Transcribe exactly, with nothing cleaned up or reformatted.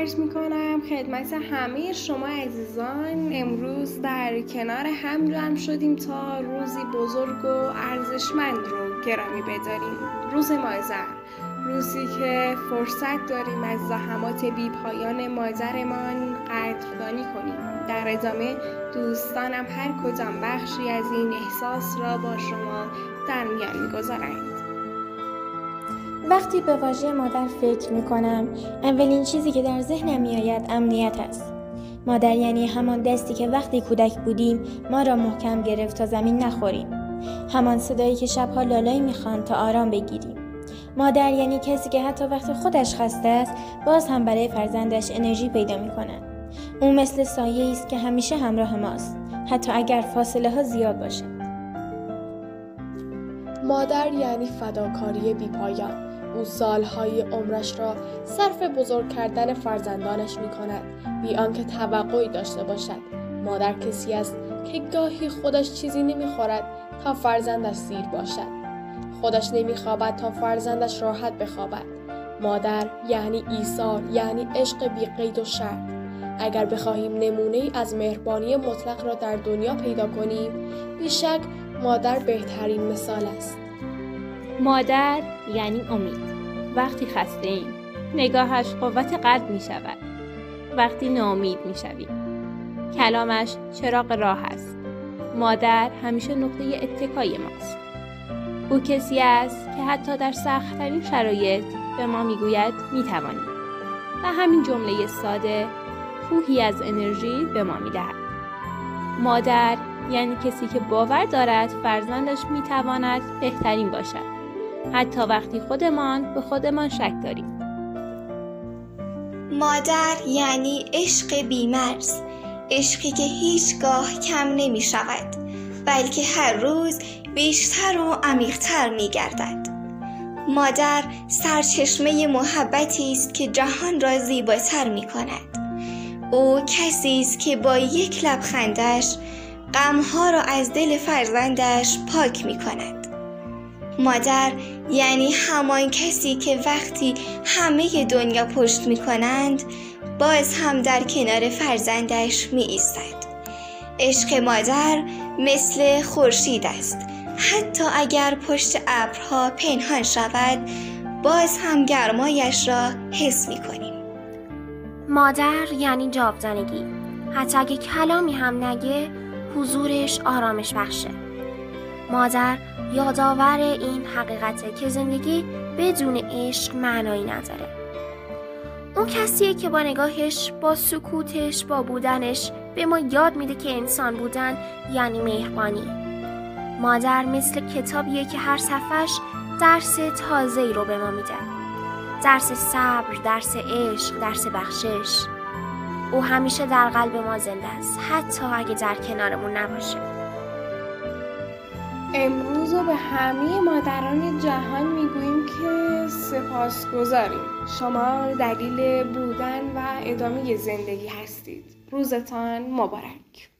عرض میکنم خدمت همه شما عزیزان. امروز در کنار هم جمع شدیم تا روزی بزرگ و ارزشمند رو گرامی بداریم. روز مادر، روزی که فرصت داریم از زحمات بی پایان مادرمان قدردانی کنیم. در ادامه دوستانم هر کدام بخشی از این احساس را با شما در میان میگذارند. وقتی به واژه مادر فکر می کنم، اولین چیزی که در ذهنم می آید امنیت است. مادر یعنی همان دستی که وقتی کودک بودیم ما را محکم گرفت تا زمین نخوریم. همان صدایی که شبها لالایی می خواند تا آرام بگیریم. مادر یعنی کسی که حتی وقتی خودش خسته است باز هم برای فرزندش انرژی پیدا می کند. او مثل سایه‌ای است که همیشه همراه ماست، حتی اگر فاصله ها زیاد باشد. مادر یعنی فداکاری بی پایان. او سالهای عمرش را صرف بزرگ کردن فرزندانش می کند بی آنکه توقعی داشته باشد. مادر کسی است که گاهی خودش چیزی نمی خورد تا فرزندش سیر باشد. خودش نمی خوابد تا فرزندش راحت بخوابد. مادر یعنی ایثار، یعنی عشق بی قید و شرط. اگر بخواهیم نمونه‌ای از مهربانی مطلق را در دنیا پیدا کنیم، بیشک مادر بهترین مثال است. مادر یعنی امید. وقتی خسته ایم نگاهش قوت قلب می شود. وقتی ناامید می شویم کلامش چراغ راه است. مادر همیشه نقطه اتکای ماست. او کسی است که حتی در سخت‌ترین شرایط به ما می گوید می توانیم و همین جمله ساده کوهی از انرژی به ما می دهد. مادر یعنی کسی که باور دارد فرزندش می تواند بهترین باشد، حتی وقتی خودمان به خودمان شک داریم. مادر یعنی عشق بی‌مرز، عشقی که هیچگاه کم نمی شود، بلکه هر روز بیشتر و عمیق‌تر می گردد. مادر سرچشمه محبتی است که جهان را زیباتر می کند. او کسی است که با یک لبخندش غمها را از دل فرزندش پاک می کند. مادر یعنی همان کسی که وقتی همه دنیا پشت می کنند باز هم در کنار فرزندش می ایستد. عشق مادر مثل خورشید است. حتی اگر پشت ابرها پنهان شود باز هم گرمایش را حس می کنیم. مادر یعنی جاودانگی. حتی اگه کلامی هم نگه حضورش آرامش بخشه. مادر یادآور این حقیقته که زندگی بدون عشق معنایی نداره. اون کسیه که با نگاهش، با سکوتش، با بودنش به ما یاد میده که انسان بودن یعنی مهربانی. مادر مثل کتابیه که هر صفحش درس تازه‌ای رو به ما میده. درس صبر، درس عشق، درس بخشش. او همیشه در قلب ما زنده است، حتی اگه در کنارمون نباشه. امروز رو به همه مادران جهان میگوییم که سپاسگزاریم. شما دلیل بودن و ادامه زندگی هستید. روزتان مبارک.